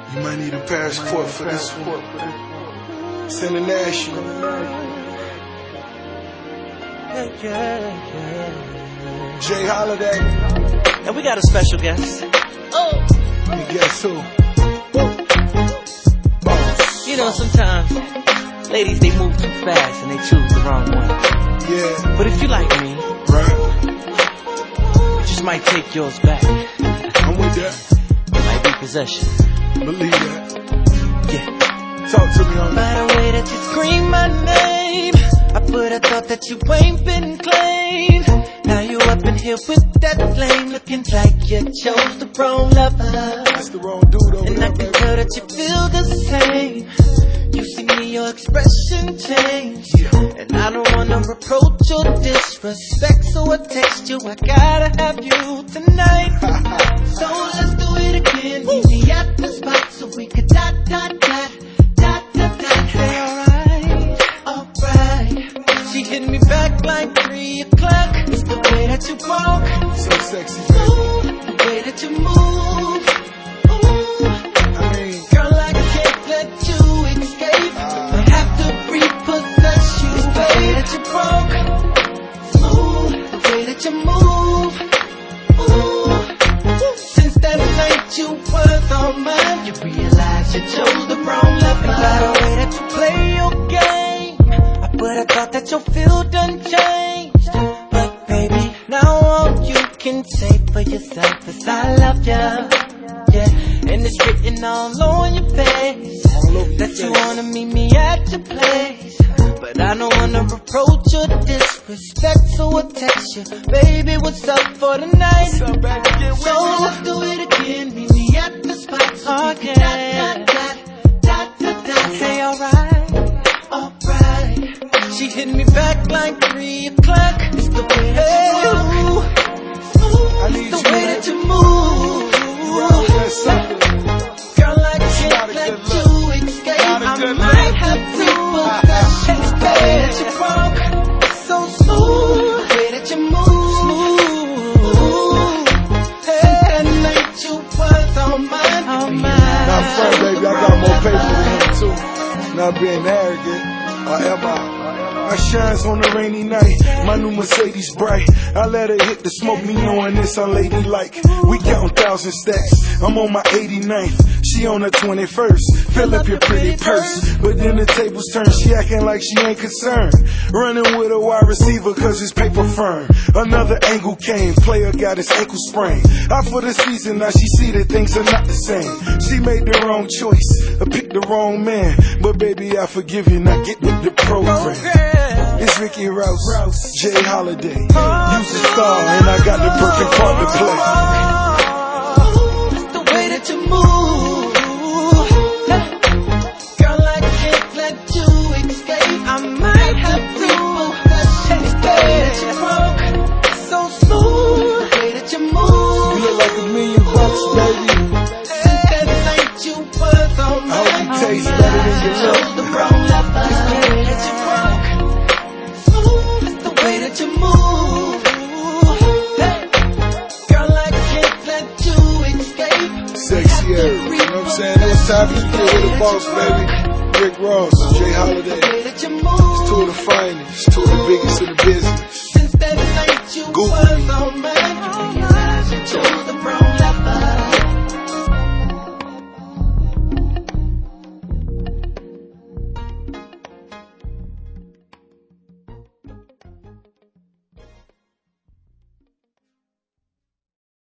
You might need a passport for this one. It's international. Jay Holiday. And we got a special guest. And guess who? Boss. You know, sometimes ladies, they move too fast and they choose the wrong one. Yeah. But if you like me, Right. you just might take yours back. I'm with that. It might be possession. Believe that. Yeah. Talk to me on By that. the way that you scream my name, I thought that you ain't been claimed. Now you up in here with that flame, looking like you chose the wrong lover. That's the wrong dude over And I there, can baby. tell that you feel the same. You see me, your expression change. And I don't wanna reproach or disrespect, so I text you, I gotta have you tonight. So let's do it again. Meet me at the spot so we could dot. Say alright. She hit me back like 3 o'clock. It's the way that you walk, So sexy, baby. ooh, the way that you move, ooh. I mean, Girl, I can't let you escape. I have to repossess you. It's the way that you walk, smooth, the way that you move, ooh. Since that night you was all mine, you realize you chose the wrong lover. And by the way that you play your game, I thought that your feel done changed. But baby, now all you can say for yourself is I love ya. Yeah, and it's written all on your face that you wanna meet me at your place. But I don't wanna reproach or disrespect, so I text you, baby, what's up for the night? So let's do it again, meet me at the spot so we can dot. Say alright. She hit me back like 3 o'clock. It's the way that you move, it's the way that you move. that's something. Girl, I can't let you escape. I might have to possess you. The way that you walk, so smooth. The way that you move. Since that night you was on mine. Not front, baby. I got more paper than him, too. Not being arrogant. Or am I? I shines on a rainy night, my new Mercedes bright. I let her hit the smoke, me knowing this unladylike. We countin' 1,000 stacks, I'm on my 89th. She on her 21st, fill up your pretty purse. But then the tables turn, she acting like she ain't concerned. Running with a wide receiver cause his paper firm. Another angle came, player got his ankle sprained. Out for the season, now she see that things are not the same. She made the wrong choice, I picked the wrong man. But baby, I forgive you, now get with the program. It's Ricky Rouse, Jay Holiday. You's a star, and I got the perfect part to play. It's the way that you move. Girl, I can't let you escape. I might have to possess the way that you walk, so smooth. The way that you move. You look like $1,000,000, baby. Since that night you was on I hope you mine. taste better than you look. The wrong lover. It's the way that you walk, smooth. It's the way that you move. Girl, I can't let you escape. Sexy air, you know what I'm saying? Those times you get with the boss, baby. Rick Ross, Jay Holiday. It's two of the finest, two of the biggest in the business. Since that night you Google was me. on mine, you realize you chose the wrong